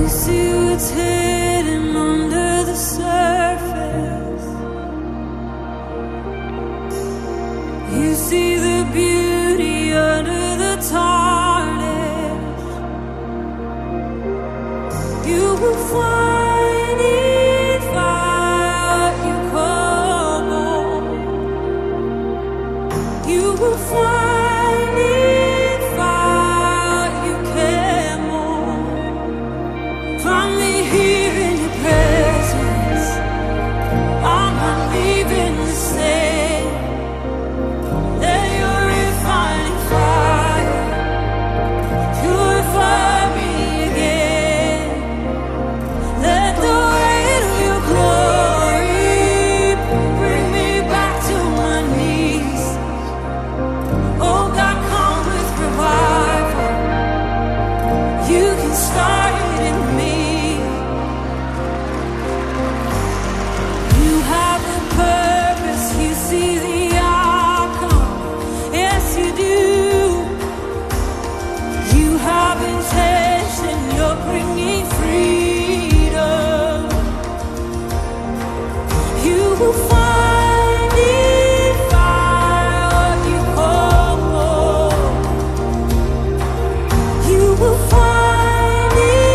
see what's hidden under the surface. You see the beauty under the tarnish. You will find in fire what you call home. You will find in fire what you care more. Find me here in your presence. I'm not leaving the same. Let your refining fire purify me again. Let the weight of your glory bring me back to my knees. Oh God, come with revival. You can start it in me. You have a purpose, you see the outcome. Yes, you do. You have intention, you're bringing freedom. You will find in fire what you call home. You will find in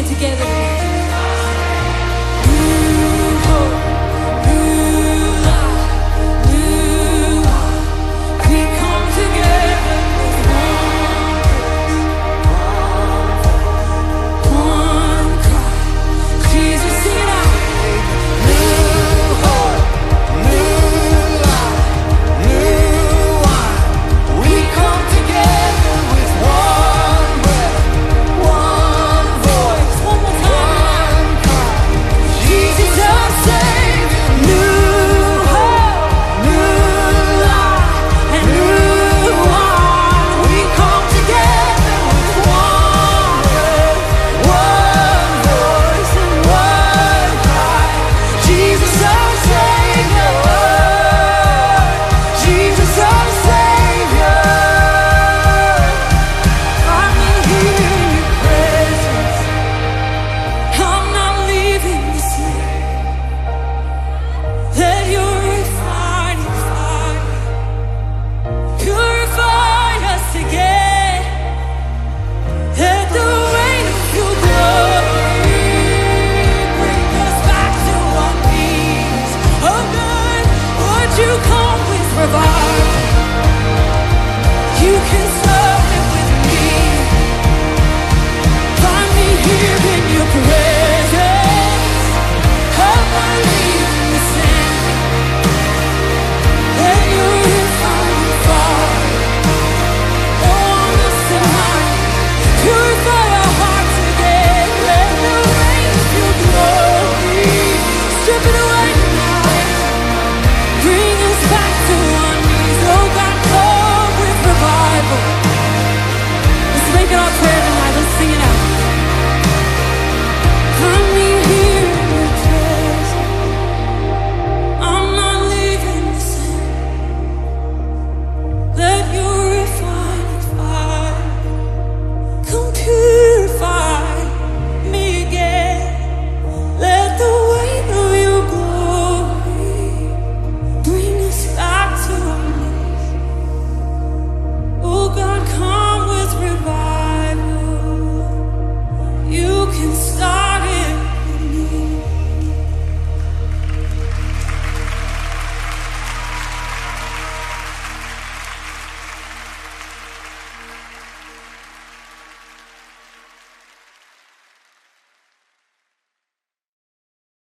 together.